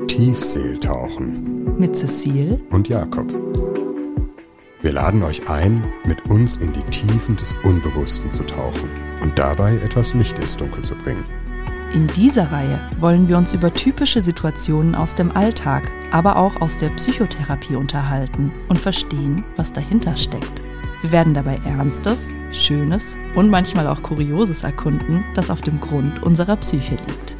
Tiefseeltauchen mit Cecile und Jakob. Wir laden euch ein, mit uns in die Tiefen des Unbewussten zu tauchen und dabei etwas Licht ins Dunkel zu bringen. In dieser Reihe wollen wir uns über typische Situationen aus dem Alltag, aber auch aus der Psychotherapie unterhalten und verstehen, was dahinter steckt. Wir werden dabei Ernstes, Schönes und manchmal auch Kurioses erkunden, das auf dem Grund unserer Psyche liegt.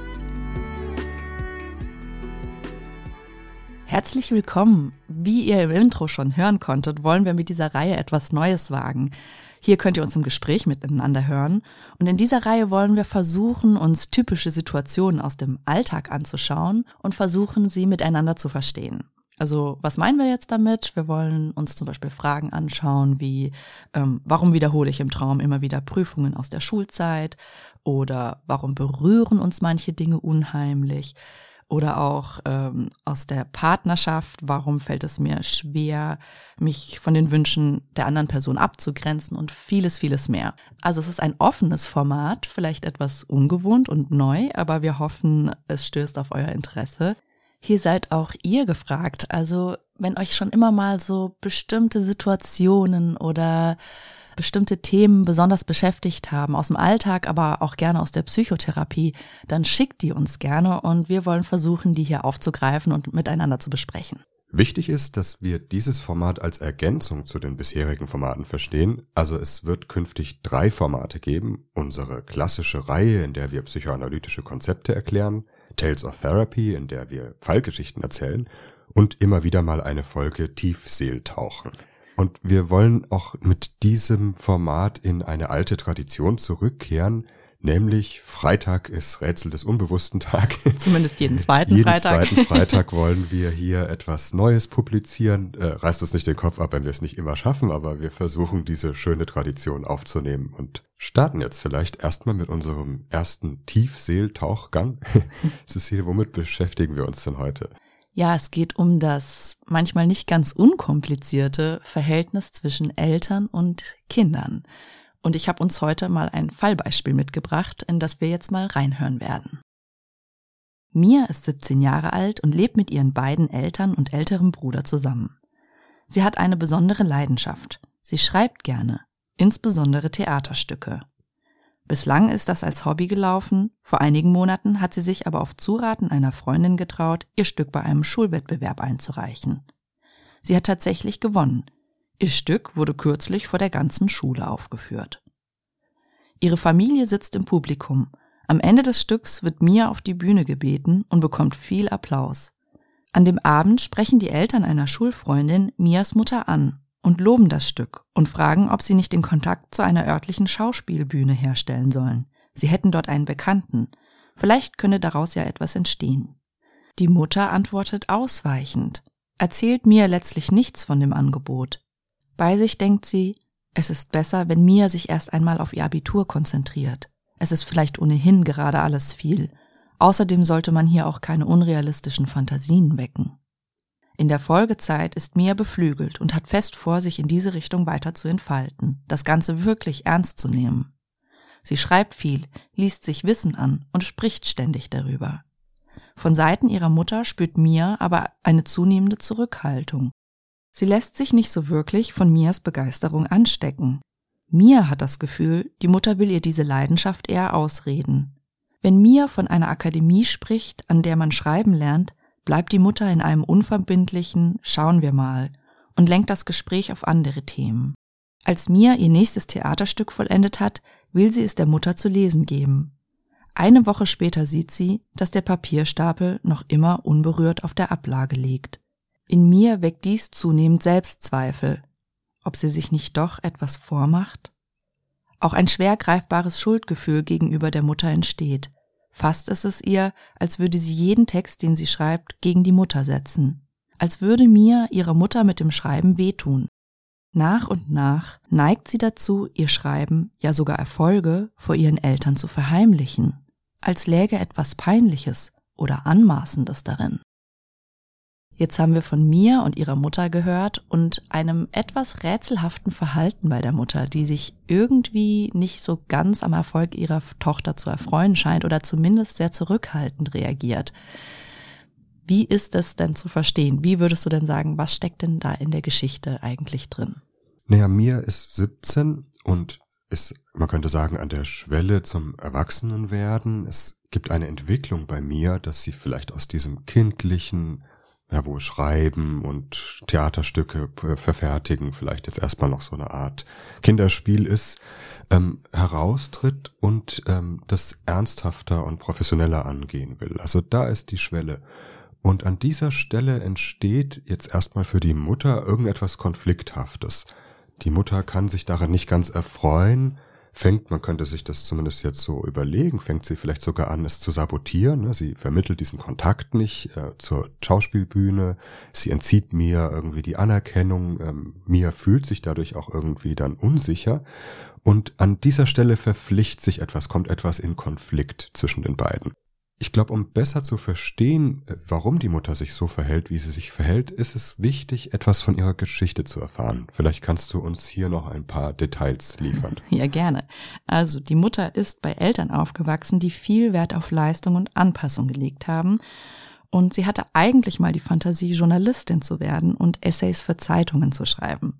Herzlich willkommen! Wie ihr im Intro schon hören konntet, wollen wir mit dieser Reihe etwas Neues wagen. Hier könnt ihr uns im Gespräch miteinander hören. Und in dieser Reihe wollen wir versuchen, uns typische Situationen aus dem Alltag anzuschauen und versuchen, sie miteinander zu verstehen. Also was meinen wir jetzt damit? Wir wollen uns zum Beispiel Fragen anschauen wie, warum wiederhole ich im Traum immer wieder Prüfungen aus der Schulzeit? Oder warum berühren uns manche Dinge unheimlich? Oder auch aus der Partnerschaft, warum fällt es mir schwer, mich von den Wünschen der anderen Person abzugrenzen und vieles, vieles mehr. Also es ist ein offenes Format, vielleicht etwas ungewohnt und neu, aber wir hoffen, es stößt auf euer Interesse. Hier seid auch ihr gefragt, also wenn euch schon immer mal so bestimmte Situationen oder bestimmte Themen besonders beschäftigt haben, aus dem Alltag, aber auch gerne aus der Psychotherapie, dann schickt die uns gerne und wir wollen versuchen, die hier aufzugreifen und miteinander zu besprechen. Wichtig ist, dass wir dieses Format als Ergänzung zu den bisherigen Formaten verstehen. Also es wird künftig 3 Formate geben. Unsere klassische Reihe, in der wir psychoanalytische Konzepte erklären, Tales of Therapy, in der wir Fallgeschichten erzählen und immer wieder mal eine Folge Tiefseeltauchen. Und wir wollen auch mit diesem Format in eine alte Tradition zurückkehren, nämlich Freitag ist Rätsel des Unbewussten Tag. Zumindest jeden zweiten Freitag. Jeden zweiten Freitag wollen wir hier etwas Neues publizieren. Reißt uns nicht den Kopf ab, wenn wir es nicht immer schaffen, aber wir versuchen, diese schöne Tradition aufzunehmen und starten jetzt vielleicht erstmal mit unserem ersten Tiefseeltauchgang. Cecile, womit beschäftigen wir uns denn heute? Ja, es geht um das manchmal nicht ganz unkomplizierte Verhältnis zwischen Eltern und Kindern. Und ich habe uns heute mal ein Fallbeispiel mitgebracht, in das wir jetzt mal reinhören werden. Mia ist 17 Jahre alt und lebt mit ihren beiden Eltern und älterem Bruder zusammen. Sie hat eine besondere Leidenschaft. Sie schreibt gerne, insbesondere Theaterstücke. Bislang ist das als Hobby gelaufen, vor einigen Monaten hat sie sich aber auf Zuraten einer Freundin getraut, ihr Stück bei einem Schulwettbewerb einzureichen. Sie hat tatsächlich gewonnen. Ihr Stück wurde kürzlich vor der ganzen Schule aufgeführt. Ihre Familie sitzt im Publikum. Am Ende des Stücks wird Mia auf die Bühne gebeten und bekommt viel Applaus. An dem Abend sprechen die Eltern einer Schulfreundin Mias Mutter an und loben das Stück und fragen, ob sie nicht den Kontakt zu einer örtlichen Schauspielbühne herstellen sollen. Sie hätten dort einen Bekannten. Vielleicht könne daraus ja etwas entstehen. Die Mutter antwortet ausweichend, erzählt Mia letztlich nichts von dem Angebot. Bei sich denkt sie, es ist besser, wenn Mia sich erst einmal auf ihr Abitur konzentriert. Es ist vielleicht ohnehin gerade alles viel. Außerdem sollte man hier auch keine unrealistischen Fantasien wecken. In der Folgezeit ist Mia beflügelt und hat fest vor, sich in diese Richtung weiter zu entfalten, das Ganze wirklich ernst zu nehmen. Sie schreibt viel, liest sich Wissen an und spricht ständig darüber. Von Seiten ihrer Mutter spürt Mia aber eine zunehmende Zurückhaltung. Sie lässt sich nicht so wirklich von Mias Begeisterung anstecken. Mia hat das Gefühl, die Mutter will ihr diese Leidenschaft eher ausreden. Wenn Mia von einer Akademie spricht, an der man schreiben lernt, bleibt die Mutter in einem unverbindlichen „Schauen wir mal" und lenkt das Gespräch auf andere Themen. Als Mia ihr nächstes Theaterstück vollendet hat, will sie es der Mutter zu lesen geben. Eine Woche später sieht sie, dass der Papierstapel noch immer unberührt auf der Ablage liegt. In Mia weckt dies zunehmend Selbstzweifel, ob sie sich nicht doch etwas vormacht. Auch ein schwer greifbares Schuldgefühl gegenüber der Mutter entsteht. Fast ist es ihr, als würde sie jeden Text, den sie schreibt, gegen die Mutter setzen. Als würde Mia ihrer Mutter mit dem Schreiben wehtun. Nach und nach neigt sie dazu, ihr Schreiben, ja sogar Erfolge, vor ihren Eltern zu verheimlichen, als läge etwas Peinliches oder Anmaßendes darin. Jetzt haben wir von Mia und ihrer Mutter gehört und einem etwas rätselhaften Verhalten bei der Mutter, die sich irgendwie nicht so ganz am Erfolg ihrer Tochter zu erfreuen scheint oder zumindest sehr zurückhaltend reagiert. Wie ist es denn zu verstehen? Wie würdest du denn sagen, was steckt denn da in der Geschichte eigentlich drin? Naja, Mia ist 17 und ist, man könnte sagen, an der Schwelle zum Erwachsenenwerden. Es gibt eine Entwicklung bei Mia, dass sie vielleicht aus diesem kindlichen, wo Schreiben und Theaterstücke verfertigen, vielleicht jetzt erstmal noch so eine Art Kinderspiel ist, heraustritt und das ernsthafter und professioneller angehen will. Also da ist die Schwelle. Und an dieser Stelle entsteht jetzt erstmal für die Mutter irgendetwas Konflikthaftes. Die Mutter kann sich daran nicht ganz erfreuen, man könnte sich das zumindest jetzt so überlegen, fängt sie vielleicht sogar an, es zu sabotieren. Ne? Sie vermittelt diesen Kontakt nicht zur Schauspielbühne, sie entzieht Mia irgendwie die Anerkennung, Mia fühlt sich dadurch auch irgendwie dann unsicher und an dieser Stelle kommt etwas in Konflikt zwischen den beiden. Ich glaube, um besser zu verstehen, warum die Mutter sich so verhält, wie sie sich verhält, ist es wichtig, etwas von ihrer Geschichte zu erfahren. Vielleicht kannst du uns hier noch ein paar Details liefern. Ja, gerne. Also die Mutter ist bei Eltern aufgewachsen, die viel Wert auf Leistung und Anpassung gelegt haben. Und sie hatte eigentlich mal die Fantasie, Journalistin zu werden und Essays für Zeitungen zu schreiben.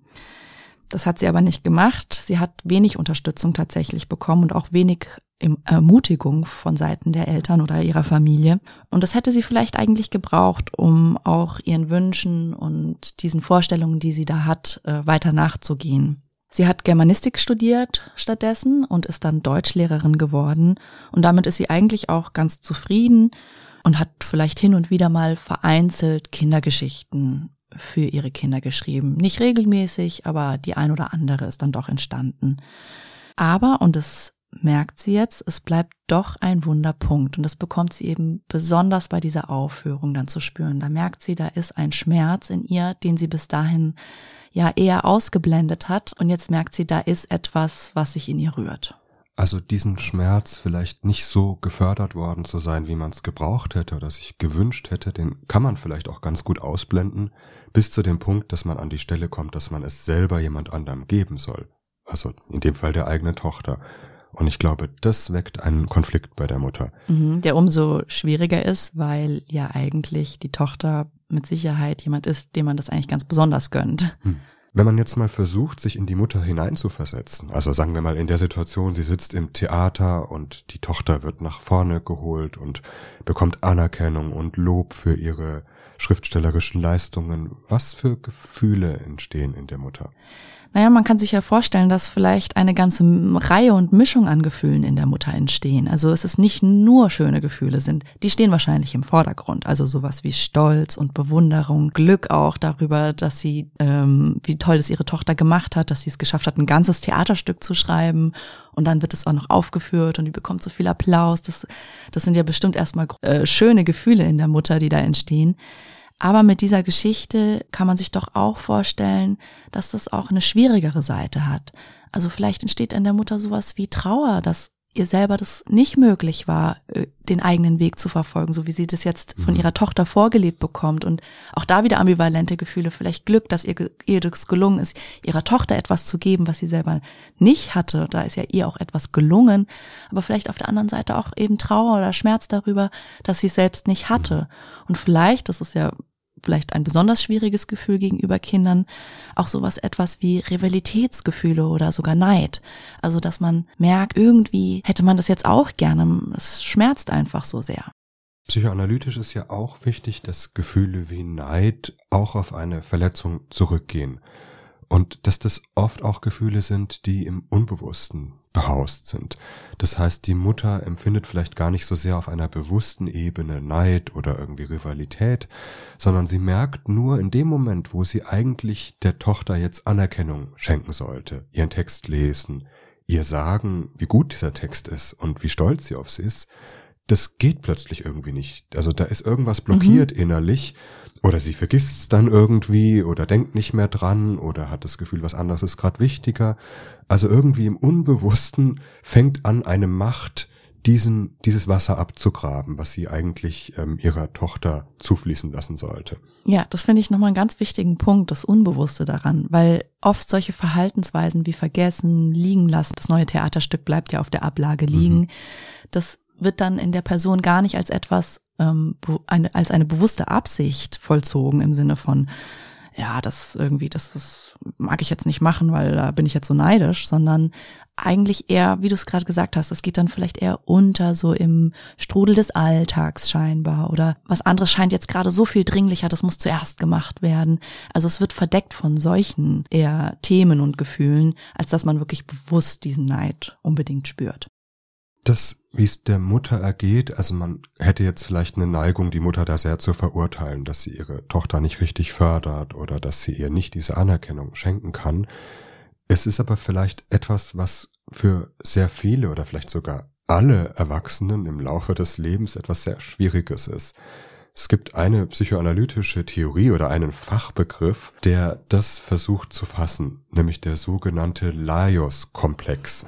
Das hat sie aber nicht gemacht. Sie hat wenig Unterstützung tatsächlich bekommen und auch wenig Ermutigung von Seiten der Eltern oder ihrer Familie. Und das hätte sie vielleicht eigentlich gebraucht, um auch ihren Wünschen und diesen Vorstellungen, die sie da hat, weiter nachzugehen. Sie hat Germanistik studiert stattdessen und ist dann Deutschlehrerin geworden. Und damit ist sie eigentlich auch ganz zufrieden und hat vielleicht hin und wieder mal vereinzelt Kindergeschichten für ihre Kinder geschrieben. Nicht regelmäßig, aber die ein oder andere ist dann doch entstanden. Aber, und das merkt sie jetzt, es bleibt doch ein Wunderpunkt. Und das bekommt sie eben besonders bei dieser Aufführung dann zu spüren. Da merkt sie, da ist ein Schmerz in ihr, den sie bis dahin ja eher ausgeblendet hat. Und jetzt merkt sie, da ist etwas, was sich in ihr rührt. Also diesen Schmerz vielleicht nicht so gefördert worden zu sein, wie man es gebraucht hätte oder sich gewünscht hätte, den kann man vielleicht auch ganz gut ausblenden, bis zu dem Punkt, dass man an die Stelle kommt, dass man es selber jemand anderem geben soll. Also in dem Fall der eigenen Tochter. Und ich glaube, das weckt einen Konflikt bei der Mutter. Der umso schwieriger ist, weil ja eigentlich die Tochter mit Sicherheit jemand ist, dem man das eigentlich ganz besonders gönnt. Wenn man jetzt mal versucht, sich in die Mutter hineinzuversetzen, also sagen wir mal in der Situation, sie sitzt im Theater und die Tochter wird nach vorne geholt und bekommt Anerkennung und Lob für ihre schriftstellerischen Leistungen. Was für Gefühle entstehen in der Mutter? Naja, man kann sich ja vorstellen, dass vielleicht eine ganze Reihe und Mischung an Gefühlen in der Mutter entstehen. Also es ist nicht nur schöne Gefühle sind, die stehen wahrscheinlich im Vordergrund. Also sowas wie Stolz und Bewunderung, Glück auch darüber, dass sie, wie toll es ihre Tochter gemacht hat, dass sie es geschafft hat, ein ganzes Theaterstück zu schreiben und dann wird es auch noch aufgeführt und die bekommt so viel Applaus. Das sind ja bestimmt erstmal schöne Gefühle in der Mutter, die da entstehen. Aber mit dieser Geschichte kann man sich doch auch vorstellen, dass das auch eine schwierigere Seite hat. Also vielleicht entsteht in der Mutter sowas wie Trauer, dass ihr selber das nicht möglich war, den eigenen Weg zu verfolgen, so wie sie das jetzt von ihrer Tochter vorgelebt bekommt. Und auch da wieder ambivalente Gefühle, vielleicht Glück, dass ihr das gelungen ist, ihrer Tochter etwas zu geben, was sie selber nicht hatte. Da ist ja ihr auch etwas gelungen, aber vielleicht auf der anderen Seite auch eben Trauer oder Schmerz darüber, dass sie es selbst nicht hatte. Und vielleicht, das ist ja vielleicht ein besonders schwieriges Gefühl gegenüber Kindern, auch etwas wie Rivalitätsgefühle oder sogar Neid. Also, dass man merkt, irgendwie hätte man das jetzt auch gerne. Es schmerzt einfach so sehr. Psychoanalytisch ist ja auch wichtig, dass Gefühle wie Neid auch auf eine Verletzung zurückgehen. Und dass das oft auch Gefühle sind, die im Unbewussten behaust sind. Das heißt, die Mutter empfindet vielleicht gar nicht so sehr auf einer bewussten Ebene Neid oder irgendwie Rivalität, sondern sie merkt nur in dem Moment, wo sie eigentlich der Tochter jetzt Anerkennung schenken sollte, ihren Text lesen, ihr sagen, wie gut dieser Text ist und wie stolz sie auf sie ist, das geht plötzlich irgendwie nicht. Also da ist irgendwas blockiert innerlich oder sie vergisst es dann irgendwie oder denkt nicht mehr dran oder hat das Gefühl, was anderes ist gerade wichtiger. Also irgendwie im Unbewussten fängt an eine Macht, dieses Wasser abzugraben, was sie eigentlich ihrer Tochter zufließen lassen sollte. Ja, das finde ich nochmal einen ganz wichtigen Punkt, das Unbewusste daran, weil oft solche Verhaltensweisen wie vergessen, liegen lassen, das neue Theaterstück bleibt ja auf der Ablage liegen, das wird dann in der Person gar nicht als etwas, als eine bewusste Absicht vollzogen im Sinne von, ja, das mag ich jetzt nicht machen, weil da bin ich jetzt so neidisch, sondern eigentlich eher, wie du es gerade gesagt hast, es geht dann vielleicht eher unter, so im Strudel des Alltags scheinbar, oder was anderes scheint jetzt gerade so viel dringlicher, das muss zuerst gemacht werden. Also es wird verdeckt von solchen eher Themen und Gefühlen, als dass man wirklich bewusst diesen Neid unbedingt spürt. Das, wie es der Mutter ergeht, also man hätte jetzt vielleicht eine Neigung, die Mutter da sehr zu verurteilen, dass sie ihre Tochter nicht richtig fördert oder dass sie ihr nicht diese Anerkennung schenken kann. Es ist aber vielleicht etwas, was für sehr viele oder vielleicht sogar alle Erwachsenen im Laufe des Lebens etwas sehr Schwieriges ist. Es gibt eine psychoanalytische Theorie oder einen Fachbegriff, der das versucht zu fassen, nämlich der sogenannte Laios-Komplex.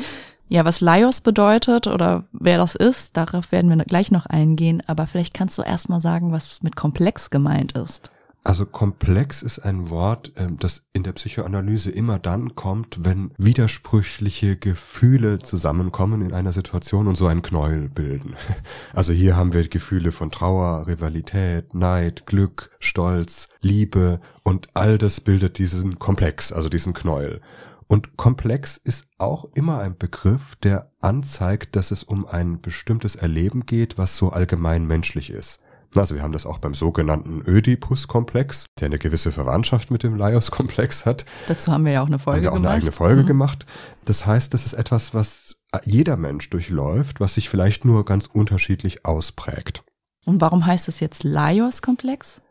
Ja, was Laios bedeutet oder wer das ist, darauf werden wir gleich noch eingehen, aber vielleicht kannst du erst mal sagen, was mit komplex gemeint ist. Also komplex ist ein Wort, das in der Psychoanalyse immer dann kommt, wenn widersprüchliche Gefühle zusammenkommen in einer Situation und so einen Knäuel bilden. Also hier haben wir Gefühle von Trauer, Rivalität, Neid, Glück, Stolz, Liebe und all das bildet diesen Komplex, also diesen Knäuel. Und komplex ist auch immer ein Begriff, der anzeigt, dass es um ein bestimmtes Erleben geht, was so allgemein menschlich ist. Also wir haben das auch beim sogenannten Ödipus-Komplex, der eine gewisse Verwandtschaft mit dem Laios-Komplex hat. Dazu haben wir ja auch eine Folge gemacht. Eine eigene Folge gemacht. Das heißt, das ist etwas, was jeder Mensch durchläuft, was sich vielleicht nur ganz unterschiedlich ausprägt. Und warum heißt es jetzt Laios-Komplex?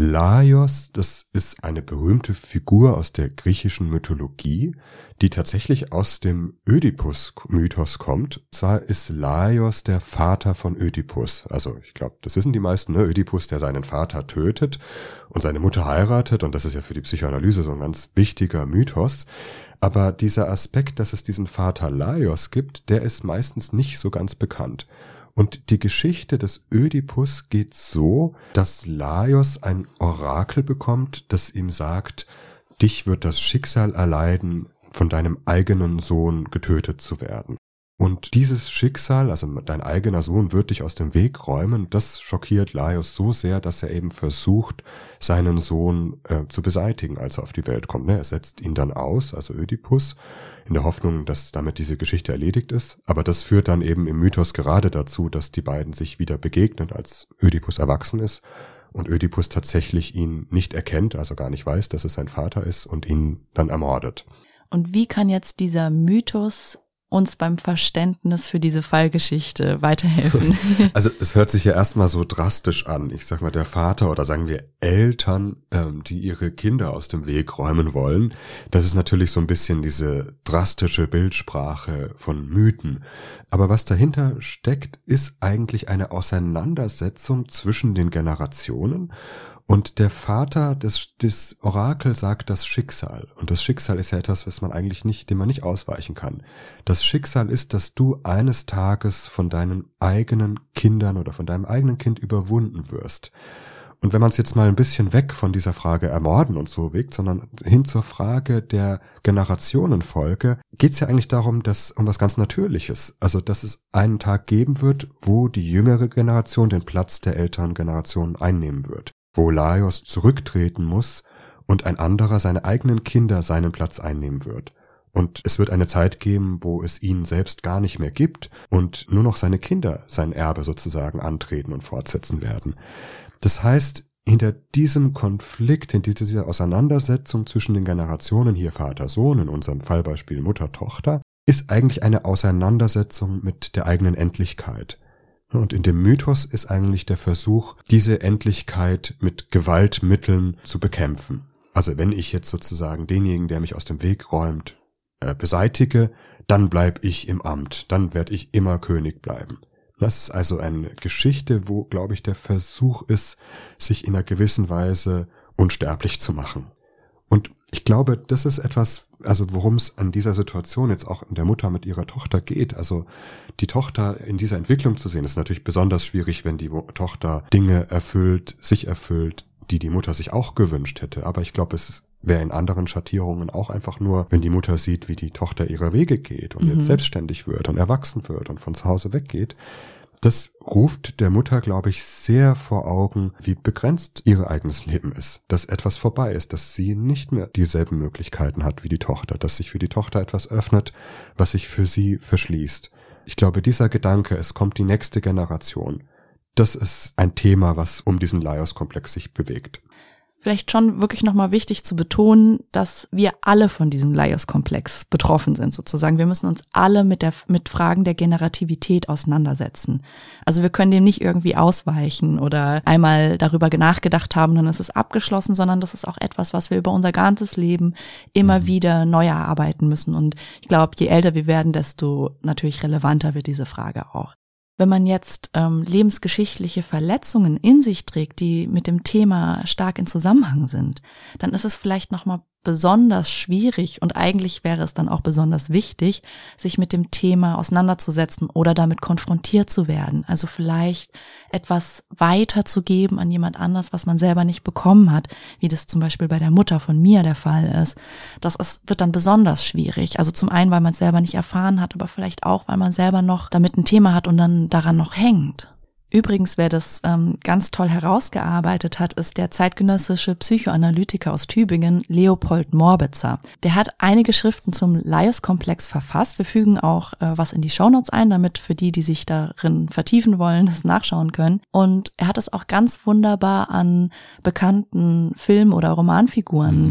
Laios, das ist eine berühmte Figur aus der griechischen Mythologie, die tatsächlich aus dem Ödipus-Mythos kommt. Zwar ist Laios der Vater von Ödipus. Also ich glaube, das wissen die meisten, ne? Ödipus, der seinen Vater tötet und seine Mutter heiratet. Und das ist ja für die Psychoanalyse so ein ganz wichtiger Mythos. Aber dieser Aspekt, dass es diesen Vater Laios gibt, der ist meistens nicht so ganz bekannt. Und die Geschichte des Ödipus geht so, dass Laios ein Orakel bekommt, das ihm sagt, dich wird das Schicksal erleiden, von deinem eigenen Sohn getötet zu werden. Und dieses Schicksal, also dein eigener Sohn wird dich aus dem Weg räumen, das schockiert Laios so sehr, dass er eben versucht, seinen Sohn zu beseitigen, als er auf die Welt kommt. Er setzt ihn dann aus, also Ödipus, in der Hoffnung, dass damit diese Geschichte erledigt ist. Aber das führt dann eben im Mythos gerade dazu, dass die beiden sich wieder begegnen, als Ödipus erwachsen ist und Ödipus tatsächlich ihn nicht erkennt, also gar nicht weiß, dass es sein Vater ist und ihn dann ermordet. Und wie kann jetzt dieser Mythos uns beim Verständnis für diese Fallgeschichte weiterhelfen? Also es hört sich ja erstmal so drastisch an. Ich sag mal, der Vater oder sagen wir Eltern, die ihre Kinder aus dem Weg räumen wollen, das ist natürlich so ein bisschen diese drastische Bildsprache von Mythen. Aber was dahinter steckt, ist eigentlich eine Auseinandersetzung zwischen den Generationen. Und der Vater des Orakels sagt das Schicksal. Und das Schicksal ist ja etwas, was man eigentlich nicht, dem man nicht ausweichen kann. Das Schicksal ist, dass du eines Tages von deinen eigenen Kindern oder von deinem eigenen Kind überwunden wirst. Und wenn man es jetzt mal ein bisschen weg von dieser Frage Ermorden und so wägt, sondern hin zur Frage der Generationenfolge, geht es ja eigentlich darum, dass um was ganz Natürliches. Also, dass es einen Tag geben wird, wo die jüngere Generation den Platz der älteren Generation einnehmen wird. Wo Laios zurücktreten muss und ein anderer, seine eigenen Kinder, seinen Platz einnehmen wird. Und es wird eine Zeit geben, wo es ihn selbst gar nicht mehr gibt und nur noch seine Kinder sein Erbe sozusagen antreten und fortsetzen werden. Das heißt, hinter diesem Konflikt, hinter dieser Auseinandersetzung zwischen den Generationen, hier Vater-Sohn, in unserem Fallbeispiel Mutter-Tochter, ist eigentlich eine Auseinandersetzung mit der eigenen Endlichkeit. Und in dem Mythos ist eigentlich der Versuch, diese Endlichkeit mit Gewaltmitteln zu bekämpfen. Also wenn ich jetzt sozusagen denjenigen, der mich aus dem Weg räumt, beseitige, dann bleib ich im Amt, dann werde ich immer König bleiben. Das ist also eine Geschichte, wo, glaube ich, der Versuch ist, sich in einer gewissen Weise unsterblich zu machen. Und ich glaube, das ist etwas, also worum es an dieser Situation jetzt auch in der Mutter mit ihrer Tochter geht. Also die Tochter in dieser Entwicklung zu sehen, ist natürlich besonders schwierig, wenn die Tochter Dinge erfüllt, sich erfüllt, die die Mutter sich auch gewünscht hätte. Aber ich glaube, es wäre in anderen Schattierungen auch einfach nur, wenn die Mutter sieht, wie die Tochter ihre Wege geht und jetzt selbstständig wird und erwachsen wird und von zu Hause weggeht. Das ruft der Mutter, glaube ich, sehr vor Augen, wie begrenzt ihr eigenes Leben ist, dass etwas vorbei ist, dass sie nicht mehr dieselben Möglichkeiten hat wie die Tochter, dass sich für die Tochter etwas öffnet, was sich für sie verschließt. Ich glaube, dieser Gedanke, es kommt die nächste Generation, das ist ein Thema, was um diesen Laios-Komplex sich bewegt. Vielleicht schon wirklich nochmal wichtig zu betonen, dass wir alle von diesem Laios-Komplex betroffen sind sozusagen. Wir müssen uns alle mit Fragen der Generativität auseinandersetzen. Also wir können dem nicht irgendwie ausweichen oder einmal darüber nachgedacht haben, dann ist es abgeschlossen, sondern das ist auch etwas, was wir über unser ganzes Leben immer wieder neu erarbeiten müssen. Und ich glaube, je älter wir werden, desto natürlich relevanter wird diese Frage auch. Wenn man jetzt lebensgeschichtliche Verletzungen in sich trägt, die mit dem Thema stark in Zusammenhang sind, dann ist es vielleicht nochmal besonders schwierig und eigentlich wäre es dann auch besonders wichtig, sich mit dem Thema auseinanderzusetzen oder damit konfrontiert zu werden. Also vielleicht etwas weiterzugeben an jemand anders, was man selber nicht bekommen hat, wie das zum Beispiel bei der Mutter von mir der Fall ist. Wird dann besonders schwierig. Also zum einen, weil man es selber nicht erfahren hat, aber vielleicht auch, weil man selber noch damit ein Thema hat und dann daran noch hängt. Übrigens, wer das ganz toll herausgearbeitet hat, ist der zeitgenössische Psychoanalytiker aus Tübingen, Leopold Morbitzer. Der hat einige Schriften zum Laios-Komplex verfasst. Wir fügen auch was in die Shownotes ein, damit für die sich darin vertiefen wollen, das nachschauen können. Und er hat es auch ganz wunderbar an bekannten Film- oder Romanfiguren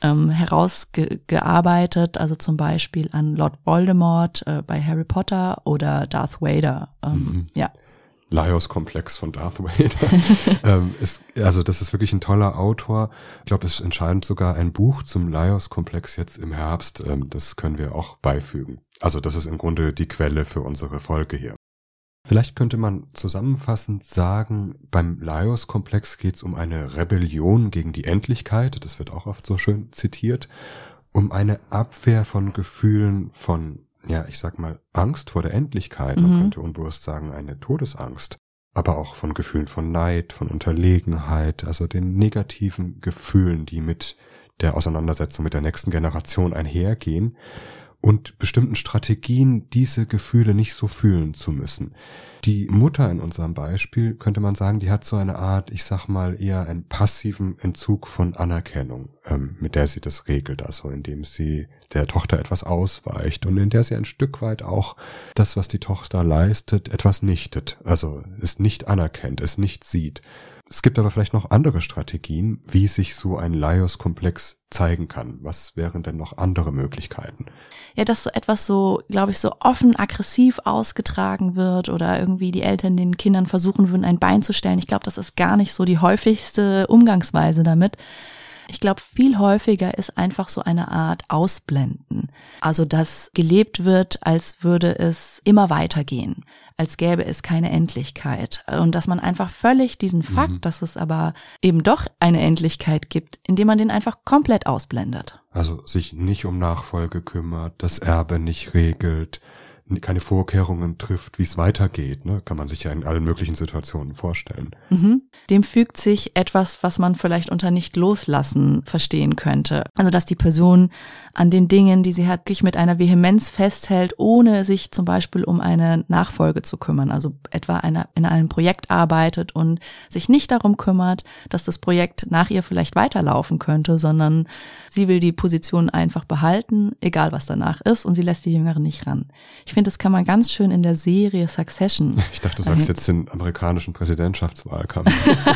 herausgearbeitet, also zum Beispiel an Lord Voldemort bei Harry Potter oder Darth Vader. Ja. Laios-Komplex von Darth Vader. Das ist wirklich ein toller Autor. Ich glaube, es entscheidet sogar ein Buch zum Laios-Komplex jetzt im Herbst. Das können wir auch beifügen. Also das ist im Grunde die Quelle für unsere Folge hier. Vielleicht könnte man zusammenfassend sagen, beim Laios-Komplex geht es um eine Rebellion gegen die Endlichkeit. Das wird auch oft so schön zitiert. Um eine Abwehr von Gefühlen von ich sag mal, Angst vor der Endlichkeit, man könnte unbewusst sagen, eine Todesangst, aber auch von Gefühlen von Neid, von Unterlegenheit, also den negativen Gefühlen, die mit der Auseinandersetzung mit der nächsten Generation einhergehen und bestimmten Strategien, diese Gefühle nicht so fühlen zu müssen. Die Mutter in unserem Beispiel, könnte man sagen, die hat so eine Art, ich sag mal, eher einen passiven Entzug von Anerkennung, mit der sie das regelt, also indem sie der Tochter etwas ausweicht und in der sie ein Stück weit auch das, was die Tochter leistet, etwas nichtet, also es nicht anerkennt, es nicht sieht. Es gibt aber vielleicht noch andere Strategien, wie sich so ein Laios-Komplex zeigen kann. Was wären denn noch andere Möglichkeiten? Ja, dass so etwas so, glaube ich, so offen aggressiv ausgetragen wird oder irgendwie die Eltern den Kindern versuchen würden, ein Bein zu stellen. Ich glaube, das ist gar nicht so die häufigste Umgangsweise damit. Ich glaube, viel häufiger ist einfach so eine Art Ausblenden. Also, dass gelebt wird, als würde es immer weitergehen, als gäbe es keine Endlichkeit. Und dass man einfach völlig diesen Fakt, dass es aber eben doch eine Endlichkeit gibt, indem man den einfach komplett ausblendet. Also sich nicht um Nachfolge kümmert, das Erbe nicht regelt, keine Vorkehrungen trifft, wie es weitergeht, ne? Kann man sich ja in allen möglichen Situationen vorstellen. Dem fügt sich etwas, was man vielleicht unter nicht loslassen verstehen könnte. Also dass die Person an den Dingen, die sie hat, wirklich mit einer Vehemenz festhält, ohne sich zum Beispiel um eine Nachfolge zu kümmern. Also etwa in einem Projekt arbeitet und sich nicht darum kümmert, dass das Projekt nach ihr vielleicht weiterlaufen könnte, sondern sie will die Position einfach behalten, egal was danach ist, und sie lässt die Jüngeren nicht ran. Ich finde, das kann man ganz schön in der Serie Succession. Ich dachte, du sagst jetzt den amerikanischen Präsidentschaftswahlkampf.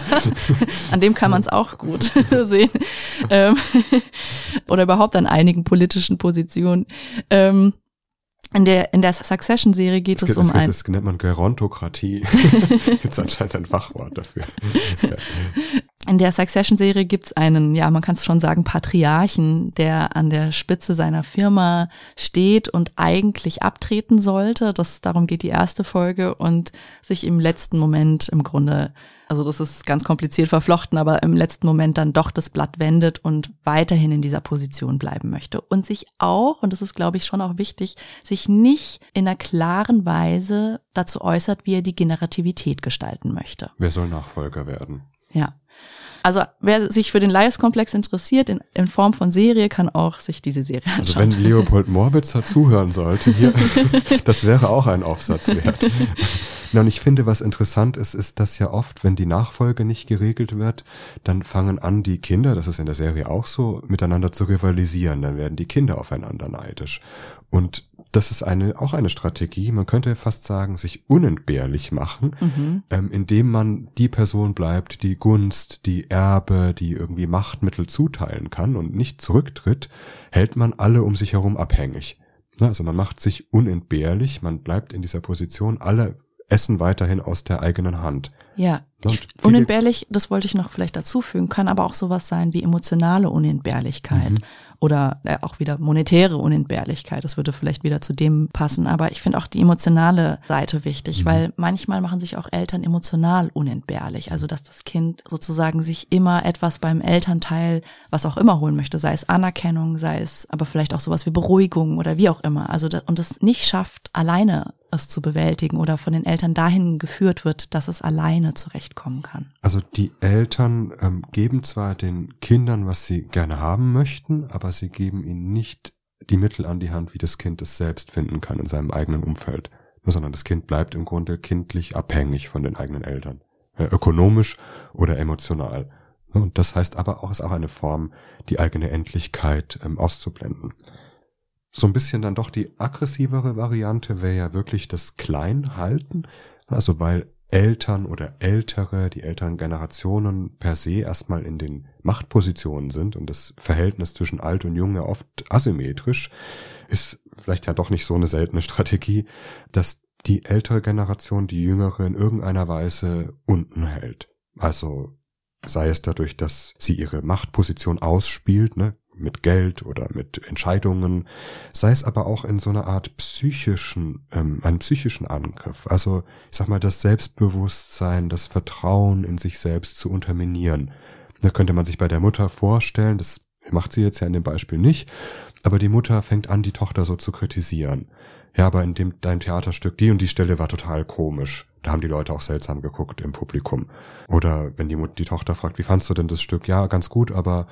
An dem kann man es auch gut sehen. Oder überhaupt an einigen politischen Positionen. In der Succession-Serie geht es um Das nennt man Gerontokratie. Gibt es anscheinend ein Fachwort dafür. Ja. In der Succession-Serie gibt's einen, man kann es schon sagen, Patriarchen, der an der Spitze seiner Firma steht und eigentlich abtreten sollte. Darum geht die erste Folge und sich im letzten Moment im Grunde, also das ist ganz kompliziert verflochten, aber im letzten Moment dann doch das Blatt wendet und weiterhin in dieser Position bleiben möchte. Und sich auch, und das ist, glaube ich, schon auch wichtig, sich nicht in einer klaren Weise dazu äußert, wie er die Generativität gestalten möchte. Wer soll Nachfolger werden? Ja. Also wer sich für den Laius-Komplex interessiert, in Form von Serie, kann auch sich diese Serie anschauen. Also wenn Leopold Morbitzer zuhören sollte hier, das wäre auch ein Aufsatz wert. Und ich finde, was interessant ist, ist, dass ja oft, wenn die Nachfolge nicht geregelt wird, dann fangen an die Kinder, das ist in der Serie auch so, miteinander zu rivalisieren. Dann werden die Kinder aufeinander neidisch. Und das ist auch eine Strategie, man könnte fast sagen, sich unentbehrlich machen, indem man die Person bleibt, die Gunst, die Erbe, die irgendwie Machtmittel zuteilen kann und nicht zurücktritt, hält man alle um sich herum abhängig. Also man macht sich unentbehrlich, man bleibt in dieser Position, alle essen weiterhin aus der eigenen Hand. Ja, unentbehrlich, das wollte ich noch vielleicht dazu fügen, kann aber auch sowas sein wie emotionale Unentbehrlichkeit oder auch wieder monetäre Unentbehrlichkeit. Das würde vielleicht wieder zu dem passen, aber ich finde auch die emotionale Seite wichtig, weil manchmal machen sich auch Eltern emotional unentbehrlich. Also dass das Kind sozusagen sich immer etwas beim Elternteil, was auch immer, holen möchte, sei es Anerkennung, sei es aber vielleicht auch sowas wie Beruhigung oder wie auch immer. Also und das nicht schafft, alleine es zu bewältigen oder von den Eltern dahin geführt wird, dass es alleine zurechtkommen kann. Also die Eltern geben zwar den Kindern, was sie gerne haben möchten, aber sie geben ihnen nicht die Mittel an die Hand, wie das Kind es selbst finden kann in seinem eigenen Umfeld, sondern das Kind bleibt im Grunde kindlich abhängig von den eigenen Eltern, ökonomisch oder emotional. Und das heißt aber auch, ist auch eine Form, die eigene Endlichkeit auszublenden. So ein bisschen dann doch die aggressivere Variante wäre ja wirklich das Kleinhalten, also weil Eltern oder die älteren Generationen per se erstmal in den Machtpositionen sind und das Verhältnis zwischen alt und jung ja oft asymmetrisch, ist vielleicht ja doch nicht so eine seltene Strategie, dass die ältere Generation die jüngere in irgendeiner Weise unten hält. Also sei es dadurch, dass sie ihre Machtposition ausspielt, mit Geld oder mit Entscheidungen, sei es aber auch in so einer Art einen psychischen Angriff. Also, ich sag mal, das Selbstbewusstsein, das Vertrauen in sich selbst zu unterminieren. Da könnte man sich bei der Mutter vorstellen, das macht sie jetzt ja in dem Beispiel nicht, aber die Mutter fängt an, die Tochter so zu kritisieren. Ja, aber in deinem Theaterstück, die und die Stelle war total komisch. Da haben die Leute auch seltsam geguckt im Publikum. Oder wenn die Tochter fragt, wie fandst du denn das Stück? Ja, ganz gut, aber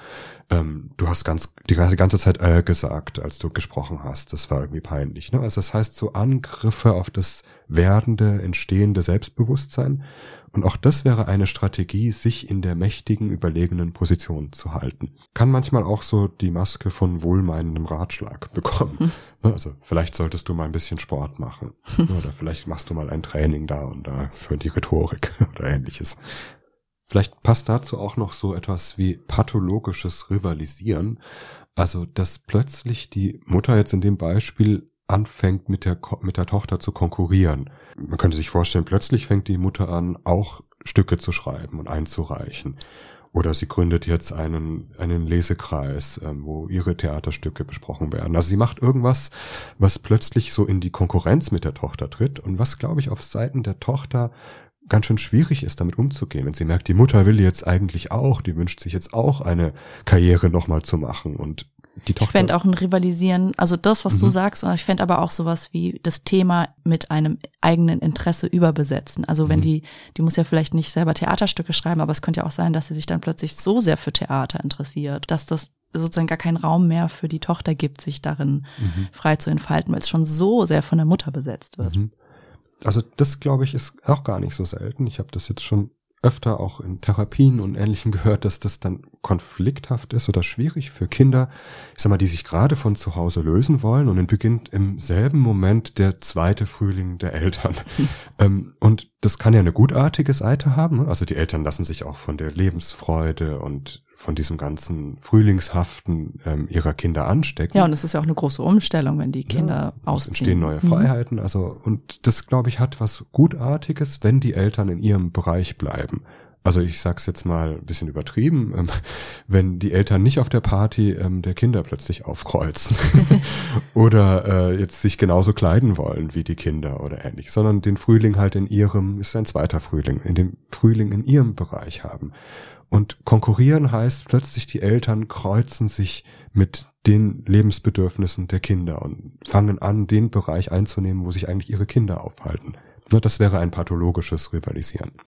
du hast die ganze Zeit gesagt, als du gesprochen hast. Das war irgendwie peinlich. Ne? Also das heißt, so Angriffe auf das werdende, entstehende Selbstbewusstsein. Und auch das wäre eine Strategie, sich in der mächtigen, überlegenen Position zu halten. Kann manchmal auch so die Maske von wohlmeinendem Ratschlag bekommen. Also vielleicht solltest du mal ein bisschen Sport machen. Oder vielleicht machst du mal ein Training da und da für die Rhetorik oder ähnliches. Vielleicht passt dazu auch noch so etwas wie pathologisches Rivalisieren. Also dass plötzlich die Mutter jetzt in dem Beispiel anfängt mit der Tochter zu konkurrieren. Man könnte sich vorstellen, plötzlich fängt die Mutter an, auch Stücke zu schreiben und einzureichen. Oder sie gründet jetzt einen Lesekreis, wo ihre Theaterstücke besprochen werden. Also sie macht irgendwas, was plötzlich so in die Konkurrenz mit der Tochter tritt und was, glaube ich, auf Seiten der Tochter ganz schön schwierig ist, damit umzugehen. Wenn sie merkt, die Mutter will jetzt eigentlich auch, die wünscht sich jetzt auch eine Karriere nochmal zu machen und die Tochter. Ich fände auch ein Rivalisieren, also das, was du sagst, und ich fände aber auch sowas wie das Thema mit einem eigenen Interesse überbesetzen. Also wenn die muss ja vielleicht nicht selber Theaterstücke schreiben, aber es könnte ja auch sein, dass sie sich dann plötzlich so sehr für Theater interessiert, dass das sozusagen gar keinen Raum mehr für die Tochter gibt, sich darin frei zu entfalten, weil es schon so sehr von der Mutter besetzt wird. Also das, glaube ich, ist auch gar nicht so selten. Ich habe das jetzt schon öfter auch in Therapien und Ähnlichem gehört, dass das dann konflikthaft ist oder schwierig für Kinder, ich sag mal, die sich gerade von zu Hause lösen wollen und dann beginnt im selben Moment der zweite Frühling der Eltern. Und das kann ja eine gutartige Seite haben. Also die Eltern lassen sich auch von der Lebensfreude und von diesem ganzen Frühlingshaften ihrer Kinder anstecken. Ja, und es ist ja auch eine große Umstellung, wenn die Kinder ausziehen. Es entstehen neue Freiheiten, und das, glaube ich, hat was Gutartiges, wenn die Eltern in ihrem Bereich bleiben. Also ich sag's jetzt mal ein bisschen übertrieben, wenn die Eltern nicht auf der Party der Kinder plötzlich aufkreuzen oder jetzt sich genauso kleiden wollen wie die Kinder oder ähnlich, sondern den Frühling halt ist ein zweiter Frühling, in dem Frühling in ihrem Bereich haben. Und konkurrieren heißt plötzlich, die Eltern kreuzen sich mit den Lebensbedürfnissen der Kinder und fangen an, den Bereich einzunehmen, wo sich eigentlich ihre Kinder aufhalten. Das wäre ein pathologisches Rivalisieren.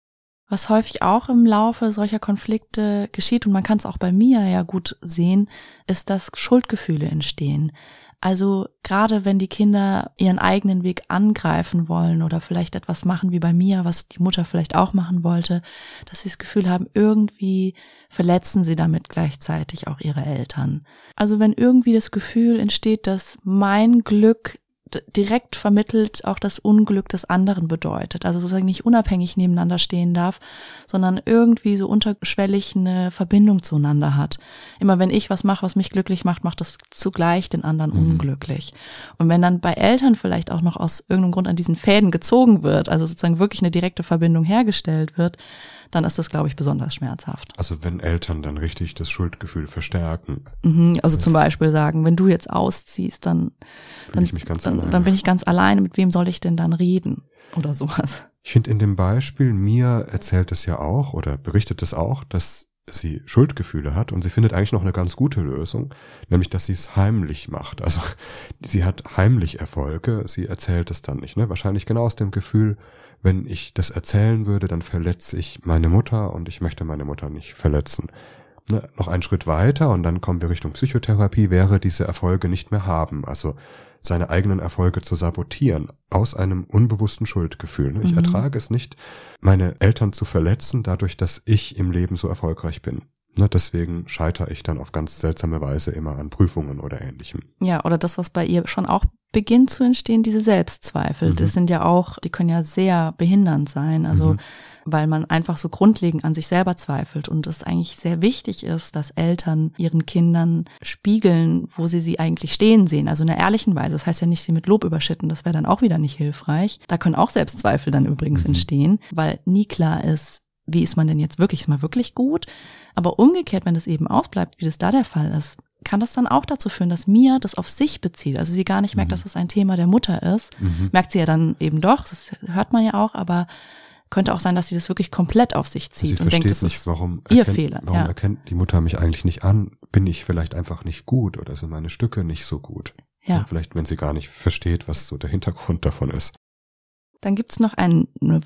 Was häufig auch im Laufe solcher Konflikte geschieht, und man kann es auch bei Mia ja gut sehen, ist, dass Schuldgefühle entstehen. Also gerade wenn die Kinder ihren eigenen Weg angreifen wollen oder vielleicht etwas machen wie bei Mia, was die Mutter vielleicht auch machen wollte, dass sie das Gefühl haben, irgendwie verletzen sie damit gleichzeitig auch ihre Eltern. Also wenn irgendwie das Gefühl entsteht, dass mein Glück direkt vermittelt auch das Unglück des anderen bedeutet. Also sozusagen nicht unabhängig nebeneinander stehen darf, sondern irgendwie so unterschwellig eine Verbindung zueinander hat. Immer wenn ich was mache, was mich glücklich macht, macht das zugleich den anderen unglücklich. Und wenn dann bei Eltern vielleicht auch noch aus irgendeinem Grund an diesen Fäden gezogen wird, also sozusagen wirklich eine direkte Verbindung hergestellt wird, dann ist das, glaube ich, besonders schmerzhaft. Also wenn Eltern dann richtig das Schuldgefühl verstärken. Also zum Beispiel sagen, wenn du jetzt ausziehst, dann bin ich ganz alleine. Mit wem soll ich denn dann reden? Oder sowas. Ich finde in dem Beispiel, Mia erzählt es ja auch oder berichtet es auch, dass sie Schuldgefühle hat und sie findet eigentlich noch eine ganz gute Lösung, nämlich dass sie es heimlich macht. Also sie hat heimlich Erfolge, sie erzählt es dann nicht, ne? Wahrscheinlich genau aus dem Gefühl, wenn ich das erzählen würde, dann verletze ich meine Mutter und ich möchte meine Mutter nicht verletzen. Ne? Noch einen Schritt weiter und dann kommen wir Richtung Psychotherapie, wäre diese Erfolge nicht mehr haben, also seine eigenen Erfolge zu sabotieren, aus einem unbewussten Schuldgefühl. Ne? Ich ertrage es nicht, meine Eltern zu verletzen, dadurch, dass ich im Leben so erfolgreich bin. Ne? Deswegen scheitere ich dann auf ganz seltsame Weise immer an Prüfungen oder Ähnlichem. Ja, oder das, was bei ihr schon auch beginnt zu entstehen, diese Selbstzweifel. Das sind ja auch, die können ja sehr behindernd sein, also weil man einfach so grundlegend an sich selber zweifelt und es eigentlich sehr wichtig ist, dass Eltern ihren Kindern spiegeln, wo sie eigentlich stehen sehen, also in einer ehrlichen Weise. Das heißt ja nicht, sie mit Lob überschütten, das wäre dann auch wieder nicht hilfreich. Da können auch Selbstzweifel dann übrigens entstehen, weil nie klar ist, wie ist man denn jetzt wirklich, ist man wirklich gut? Aber umgekehrt, wenn das eben ausbleibt, wie das da der Fall ist, kann das dann auch dazu führen, dass Mia das auf sich bezieht. Also sie gar nicht merkt, dass es ein Thema der Mutter ist. Merkt sie ja dann eben doch, das hört man ja auch, aber könnte auch sein, dass sie das wirklich komplett auf sich zieht und denkt, das ist ihr Fehler. Warum erkennt die Mutter mich eigentlich nicht an? Bin ich vielleicht einfach nicht gut oder sind meine Stücke nicht so gut? Ja. Vielleicht, wenn sie gar nicht versteht, was so der Hintergrund davon ist. Dann gibt's noch ein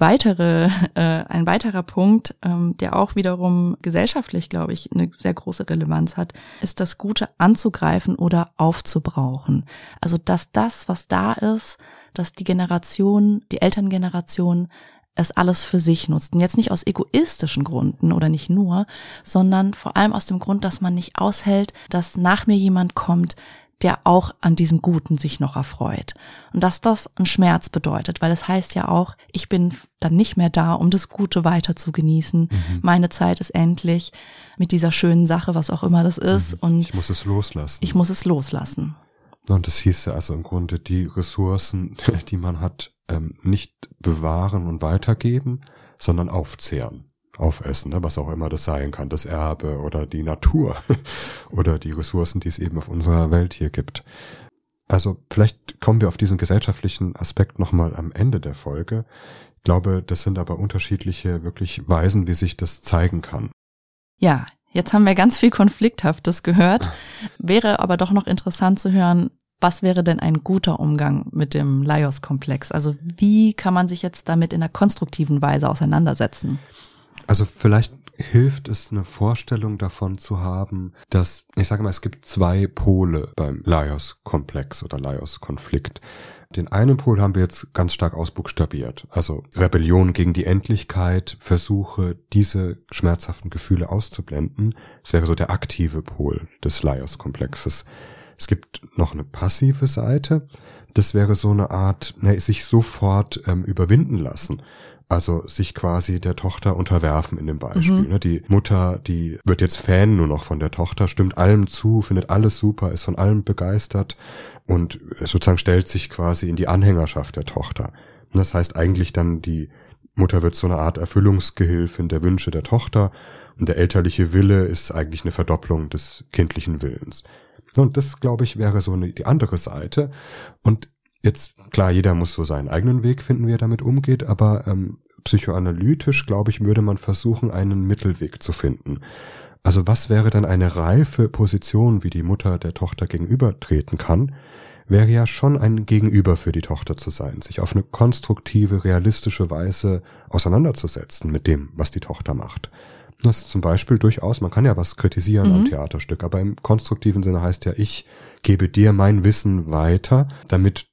weiterer Punkt, der auch wiederum gesellschaftlich, glaube ich, eine sehr große Relevanz hat, ist das Gute anzugreifen oder aufzubrauchen. Also dass das, was da ist, dass die Elterngeneration es alles für sich nutzt. Und jetzt nicht aus egoistischen Gründen oder nicht nur, sondern vor allem aus dem Grund, dass man nicht aushält, dass nach mir jemand kommt, der auch an diesem Guten sich noch erfreut. Und dass das einen Schmerz bedeutet, weil es heißt ja auch, ich bin dann nicht mehr da, um das Gute weiter zu genießen. Meine Zeit ist endlich mit dieser schönen Sache, was auch immer das ist. Und ich muss es loslassen. Und das hieß ja also im Grunde, die Ressourcen, die man hat, nicht bewahren und weitergeben, sondern aufzehren. Aufessen, ne, was auch immer das sein kann, das Erbe oder die Natur oder die Ressourcen, die es eben auf unserer Welt hier gibt. Also vielleicht kommen wir auf diesen gesellschaftlichen Aspekt nochmal am Ende der Folge. Ich glaube, das sind aber unterschiedliche wirklich Weisen, wie sich das zeigen kann. Ja, jetzt haben wir ganz viel Konflikthaftes gehört. Wäre aber doch noch interessant zu hören, was wäre denn ein guter Umgang mit dem Laios-Komplex? Also wie kann man sich jetzt damit in einer konstruktiven Weise auseinandersetzen? Also vielleicht hilft es, eine Vorstellung davon zu haben, dass, ich sage mal, es gibt zwei Pole beim Laios-Komplex oder Laios-Konflikt. Den einen Pol haben wir jetzt ganz stark ausbuchstabiert, also Rebellion gegen die Endlichkeit, Versuche, diese schmerzhaften Gefühle auszublenden. Das wäre so der aktive Pol des Laios-Komplexes. Es gibt noch eine passive Seite, das wäre so eine Art, sich sofort überwinden lassen. Also sich quasi der Tochter unterwerfen in dem Beispiel. Die Mutter, die wird jetzt Fan nur noch von der Tochter, stimmt allem zu, findet alles super, ist von allem begeistert und sozusagen stellt sich quasi in die Anhängerschaft der Tochter. Und das heißt eigentlich dann, die Mutter wird so eine Art Erfüllungsgehilfin der Wünsche der Tochter und der elterliche Wille ist eigentlich eine Verdopplung des kindlichen Willens. Und das, glaube ich, wäre so die andere Seite. Und jetzt, klar, jeder muss so seinen eigenen Weg finden, wie er damit umgeht, aber psychoanalytisch, glaube ich, würde man versuchen, einen Mittelweg zu finden. Also was wäre dann eine reife Position, wie die Mutter der Tochter gegenübertreten kann, wäre ja schon ein Gegenüber für die Tochter zu sein, sich auf eine konstruktive, realistische Weise auseinanderzusetzen mit dem, was die Tochter macht. Das ist zum Beispiel durchaus, man kann ja was kritisieren am Theaterstück, aber im konstruktiven Sinne heißt ja, ich gebe dir mein Wissen weiter, damit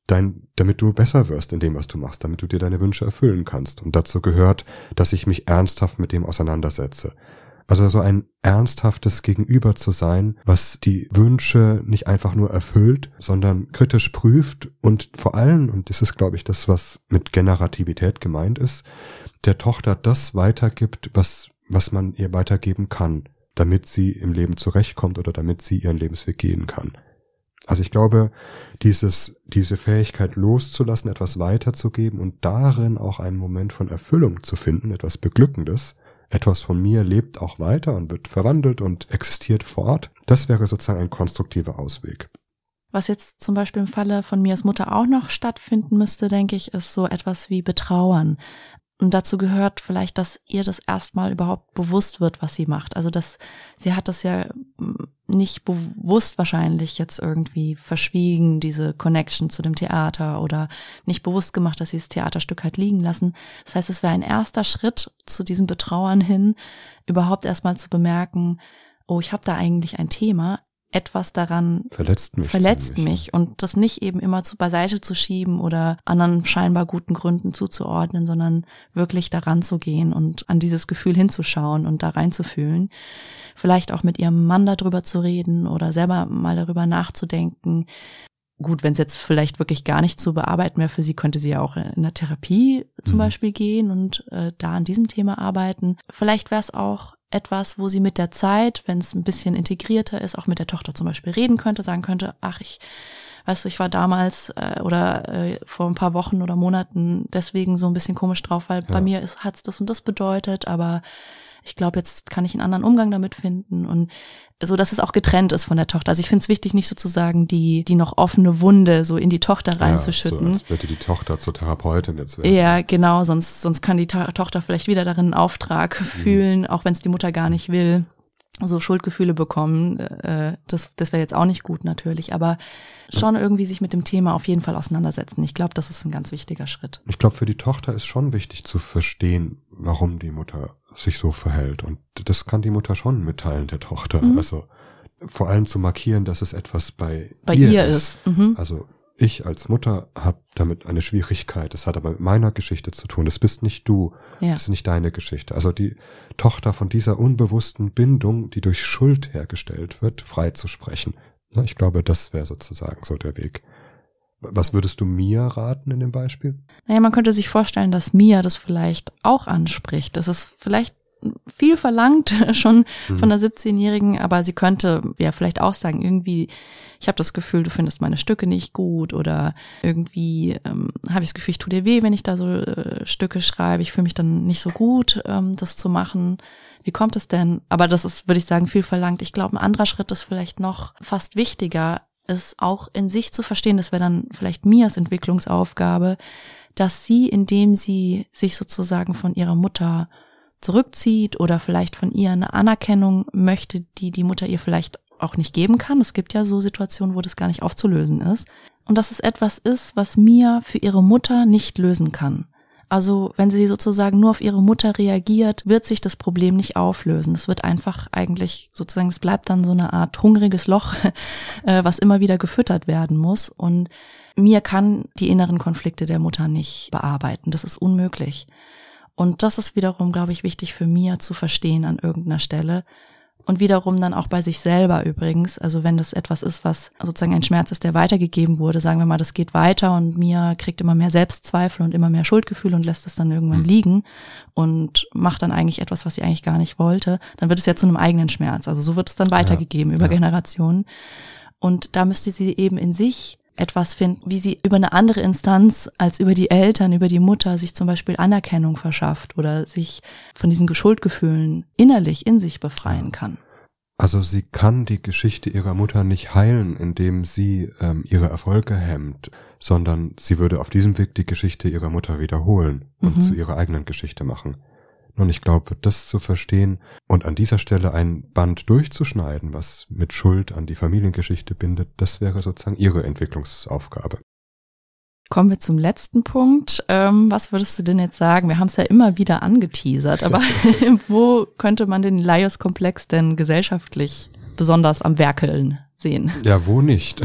du besser wirst in dem, was du machst, damit du dir deine Wünsche erfüllen kannst. Und dazu gehört, dass ich mich ernsthaft mit dem auseinandersetze. Also so ein ernsthaftes Gegenüber zu sein, was die Wünsche nicht einfach nur erfüllt, sondern kritisch prüft und vor allem, und das ist, glaube ich, das, was mit Generativität gemeint ist, der Tochter das weitergibt, was man ihr weitergeben kann, damit sie im Leben zurechtkommt oder damit sie ihren Lebensweg gehen kann. Also ich glaube, diese Fähigkeit loszulassen, etwas weiterzugeben und darin auch einen Moment von Erfüllung zu finden, etwas Beglückendes, etwas von mir lebt auch weiter und wird verwandelt und existiert fort, das wäre sozusagen ein konstruktiver Ausweg. Was jetzt zum Beispiel im Falle von mir als Mutter auch noch stattfinden müsste, denke ich, ist so etwas wie Betrauern. Und dazu gehört vielleicht, dass ihr das erstmal überhaupt bewusst wird, was sie macht. Also sie hat das ja nicht bewusst wahrscheinlich jetzt irgendwie verschwiegen, diese Connection zu dem Theater, oder nicht bewusst gemacht, dass sie das Theaterstück halt liegen lassen. Das heißt, es wäre ein erster Schritt zu diesem Betrauern hin, überhaupt erstmal zu bemerken, oh, ich habe da eigentlich ein Thema, etwas daran verletzt mich und das nicht eben immer beiseite zu schieben oder anderen scheinbar guten Gründen zuzuordnen, sondern wirklich daran zu gehen und an dieses Gefühl hinzuschauen und da reinzufühlen. Vielleicht auch mit ihrem Mann darüber zu reden oder selber mal darüber nachzudenken. Gut, wenn es jetzt vielleicht wirklich gar nicht zu bearbeiten wäre für sie, könnte sie ja auch in der Therapie zum Beispiel gehen und da an diesem Thema arbeiten. Vielleicht wäre es auch etwas, wo sie mit der Zeit, wenn es ein bisschen integrierter ist, auch mit der Tochter zum Beispiel reden könnte, sagen könnte, ach, ich war damals vor ein paar Wochen oder Monaten deswegen so ein bisschen komisch drauf, weil bei mir hat's das und das bedeutet, aber ich glaube, jetzt kann ich einen anderen Umgang damit finden, und so, dass es auch getrennt ist von der Tochter. Also ich finde es wichtig, nicht sozusagen die noch offene Wunde so in die Tochter reinzuschütten. So als würde die Tochter zur Therapeutin jetzt werden. Ja, genau, sonst kann die Tochter vielleicht wieder darin einen Auftrag fühlen, auch wenn es die Mutter gar nicht will. So Schuldgefühle bekommen, das wäre jetzt auch nicht gut natürlich, aber schon irgendwie sich mit dem Thema auf jeden Fall auseinandersetzen. Ich glaube, das ist ein ganz wichtiger Schritt. Ich glaube, für die Tochter ist schon wichtig zu verstehen, warum die Mutter sich so verhält, und das kann die Mutter schon mitteilen der Tochter. Also vor allem zu markieren, dass es etwas bei ihr ist. Also ich als Mutter habe damit eine Schwierigkeit. Das hat aber mit meiner Geschichte zu tun. Das bist nicht du. Ja. Das ist nicht deine Geschichte. Also die Tochter von dieser unbewussten Bindung, die durch Schuld hergestellt wird, frei zu sprechen. Ich glaube, das wäre sozusagen so der Weg. Was würdest du Mia raten in dem Beispiel? Naja, man könnte sich vorstellen, dass Mia das vielleicht auch anspricht. Das ist vielleicht viel verlangt schon von der 17-Jährigen, aber sie könnte ja vielleicht auch sagen, irgendwie, ich habe das Gefühl, du findest meine Stücke nicht gut, oder irgendwie habe ich das Gefühl, ich tue dir weh, wenn ich da so Stücke schreibe, ich fühle mich dann nicht so gut, das zu machen. Wie kommt es denn? Aber das ist, würde ich sagen, viel verlangt. Ich glaube, ein anderer Schritt ist vielleicht noch fast wichtiger, ist auch in sich zu verstehen, das wäre dann vielleicht Mias Entwicklungsaufgabe, dass sie, indem sie sich sozusagen von ihrer Mutter zurückzieht oder vielleicht von ihr eine Anerkennung möchte, die die Mutter ihr vielleicht auch nicht geben kann. Es gibt ja so Situationen, wo das gar nicht aufzulösen ist. Und dass es etwas ist, was Mia für ihre Mutter nicht lösen kann. Also wenn sie sozusagen nur auf ihre Mutter reagiert, wird sich das Problem nicht auflösen. Es wird einfach eigentlich sozusagen, es bleibt dann so eine Art hungriges Loch, was immer wieder gefüttert werden muss. Und Mia kann die inneren Konflikte der Mutter nicht bearbeiten. Das ist unmöglich. Und das ist wiederum, glaube ich, wichtig für Mia zu verstehen an irgendeiner Stelle. Und wiederum dann auch bei sich selber übrigens, also wenn das etwas ist, was sozusagen ein Schmerz ist, der weitergegeben wurde, sagen wir mal, das geht weiter und Mia kriegt immer mehr Selbstzweifel und immer mehr Schuldgefühle und lässt es dann irgendwann liegen und macht dann eigentlich etwas, was sie eigentlich gar nicht wollte, dann wird es ja zu einem eigenen Schmerz. Also so wird es dann weitergegeben über Generationen. Und da müsste sie eben in sich etwas finden, wie sie über eine andere Instanz als über die Eltern, über die Mutter sich zum Beispiel Anerkennung verschafft oder sich von diesen Schuldgefühlen innerlich in sich befreien kann. Also sie kann die Geschichte ihrer Mutter nicht heilen, indem sie ihre Erfolge hemmt, sondern sie würde auf diesem Weg die Geschichte ihrer Mutter wiederholen und zu ihrer eigenen Geschichte machen. Und ich glaube, das zu verstehen und an dieser Stelle ein Band durchzuschneiden, was mit Schuld an die Familiengeschichte bindet, das wäre sozusagen ihre Entwicklungsaufgabe. Kommen wir zum letzten Punkt. Was würdest du denn jetzt sagen? Wir haben es ja immer wieder angeteasert, aber wo könnte man den Laios-Komplex denn gesellschaftlich besonders am Werkeln sehen? Ja, wo nicht?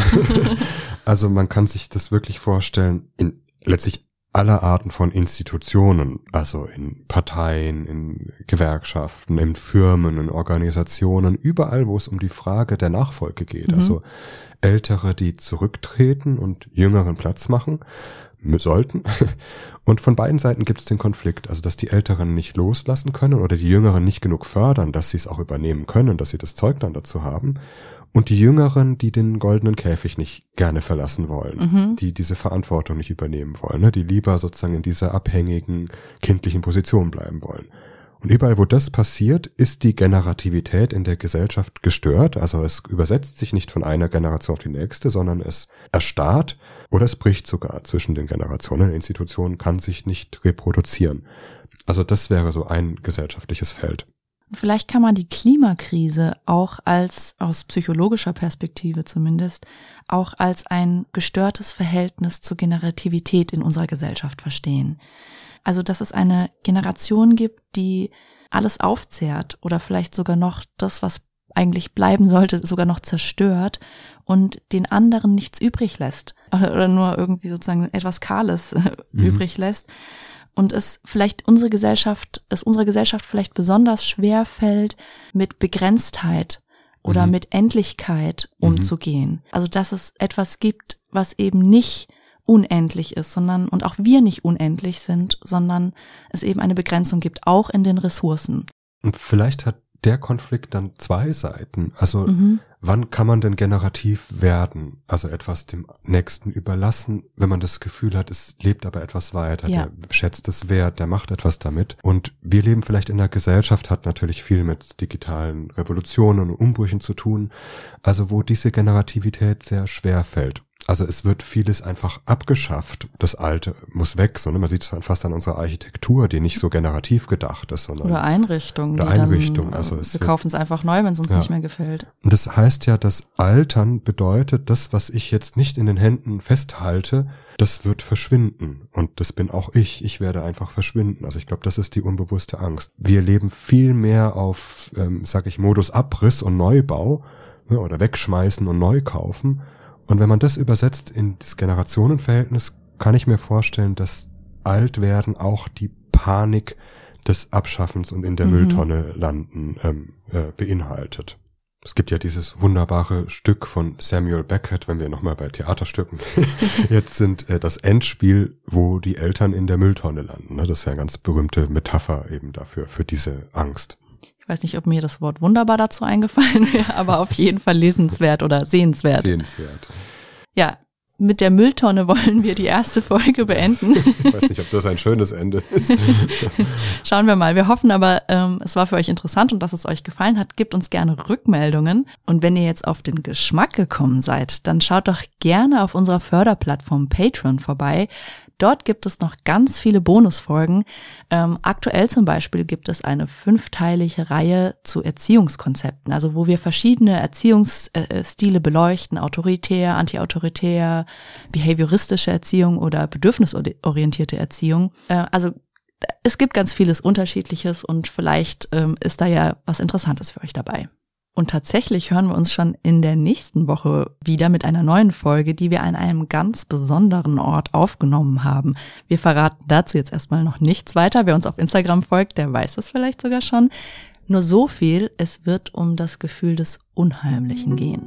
Also man kann sich das wirklich vorstellen in letztlich aller Arten von Institutionen, also in Parteien, in Gewerkschaften, in Firmen, in Organisationen, überall, wo es um die Frage der Nachfolge geht. Also Ältere, die zurücktreten und Jüngeren Platz machen sollten. Und von beiden Seiten gibt es den Konflikt, also dass die Älteren nicht loslassen können oder die Jüngeren nicht genug fördern, dass sie es auch übernehmen können, dass sie das Zeug dann dazu haben. Und die Jüngeren, die den goldenen Käfig nicht gerne verlassen wollen, die diese Verantwortung nicht übernehmen wollen, ne? Die lieber sozusagen in dieser abhängigen, kindlichen Position bleiben wollen. Und überall, wo das passiert, ist die Generativität in der Gesellschaft gestört. Also es übersetzt sich nicht von einer Generation auf die nächste, sondern es erstarrt oder es bricht sogar zwischen den Generationen. Eine Institution kann sich nicht reproduzieren. Also das wäre so ein gesellschaftliches Feld. Vielleicht kann man die Klimakrise auch aus psychologischer Perspektive zumindest, auch als ein gestörtes Verhältnis zur Generativität in unserer Gesellschaft verstehen. Also, dass es eine Generation gibt, die alles aufzehrt oder vielleicht sogar noch das, was eigentlich bleiben sollte, sogar noch zerstört und den anderen nichts übrig lässt oder nur irgendwie sozusagen etwas Kahles übrig lässt. Und es unserer Gesellschaft vielleicht besonders schwer fällt, mit Begrenztheit oder mit Endlichkeit umzugehen. Also, dass es etwas gibt, was eben nicht unendlich ist, und auch wir nicht unendlich sind, sondern es eben eine Begrenzung gibt, auch in den Ressourcen. Und vielleicht hat der Konflikt dann zwei Seiten. Also wann kann man denn generativ werden? Also etwas dem Nächsten überlassen, wenn man das Gefühl hat, es lebt aber etwas weiter, der schätzt es wert, der macht etwas damit. Und wir leben vielleicht in einer Gesellschaft, hat natürlich viel mit digitalen Revolutionen und Umbrüchen zu tun, also wo diese Generativität sehr schwer fällt. Also es wird vieles einfach abgeschafft. Das Alte muss weg. So, ne? Man sieht es fast an unserer Architektur, die nicht so generativ gedacht ist. Sondern oder Einrichtungen. Also wir kaufen es einfach neu, wenn es uns nicht mehr gefällt. Und das heißt ja, dass Altern bedeutet, das, was ich jetzt nicht in den Händen festhalte, das wird verschwinden. Und das bin auch ich. Ich werde einfach verschwinden. Also ich glaube, das ist die unbewusste Angst. Wir leben viel mehr auf, Modus Abriss und Neubau, ne? Oder wegschmeißen und neu kaufen. Und wenn man das übersetzt in das Generationenverhältnis, kann ich mir vorstellen, dass Altwerden auch die Panik des Abschaffens und in der Mülltonne landen beinhaltet. Es gibt ja dieses wunderbare Stück von Samuel Beckett, wenn wir nochmal bei Theaterstücken jetzt sind, das Endspiel, wo die Eltern in der Mülltonne landen. Das ist ja eine ganz berühmte Metapher eben dafür, für diese Angst. Ich weiß nicht, ob mir das Wort wunderbar dazu eingefallen wäre, aber auf jeden Fall lesenswert oder sehenswert. Sehenswert. Ja, mit der Mülltonne wollen wir die erste Folge beenden. Ich weiß nicht, ob das ein schönes Ende ist. Schauen wir mal. Wir hoffen aber, es war für euch interessant und dass es euch gefallen hat. Gebt uns gerne Rückmeldungen. Und wenn ihr jetzt auf den Geschmack gekommen seid, dann schaut doch gerne auf unserer Förderplattform Patreon vorbei. Dort gibt es noch ganz viele Bonusfolgen. Aktuell zum Beispiel gibt es eine 5-teilige Reihe zu Erziehungskonzepten, also wo wir verschiedene Erziehungsstile beleuchten, autoritär, antiautoritär, behavioristische Erziehung oder bedürfnisorientierte Erziehung. Also es gibt ganz vieles Unterschiedliches und vielleicht ist da ja was Interessantes für euch dabei. Und tatsächlich hören wir uns schon in der nächsten Woche wieder mit einer neuen Folge, die wir an einem ganz besonderen Ort aufgenommen haben. Wir verraten dazu jetzt erstmal noch nichts weiter. Wer uns auf Instagram folgt, der weiß es vielleicht sogar schon. Nur so viel, es wird um das Gefühl des Unheimlichen gehen.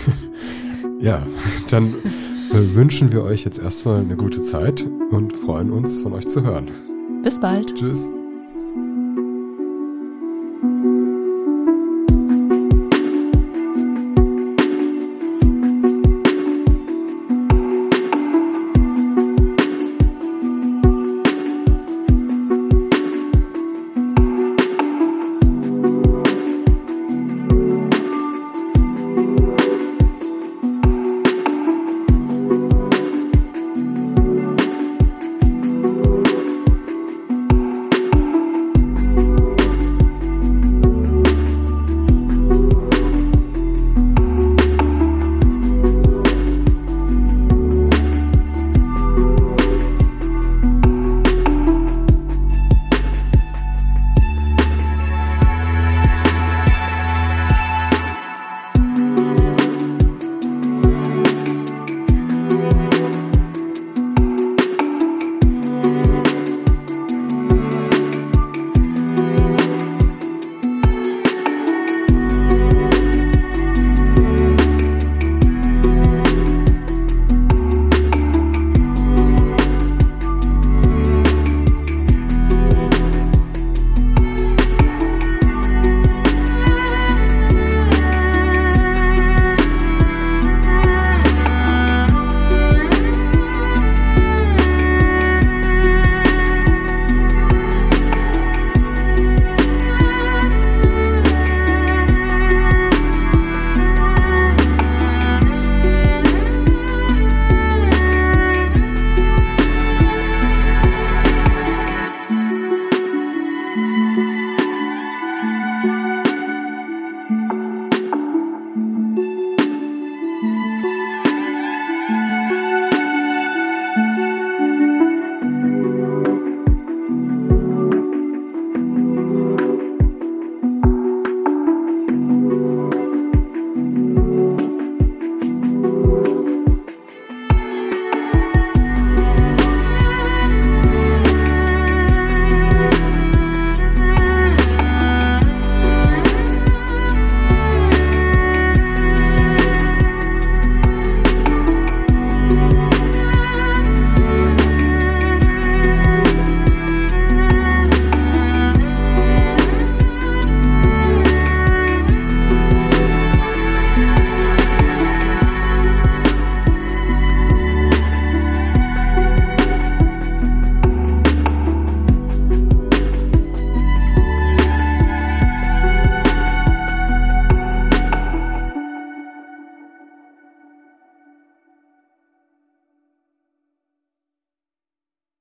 Ja, dann wünschen wir euch jetzt erstmal eine gute Zeit und freuen uns, von euch zu hören. Bis bald. Tschüss.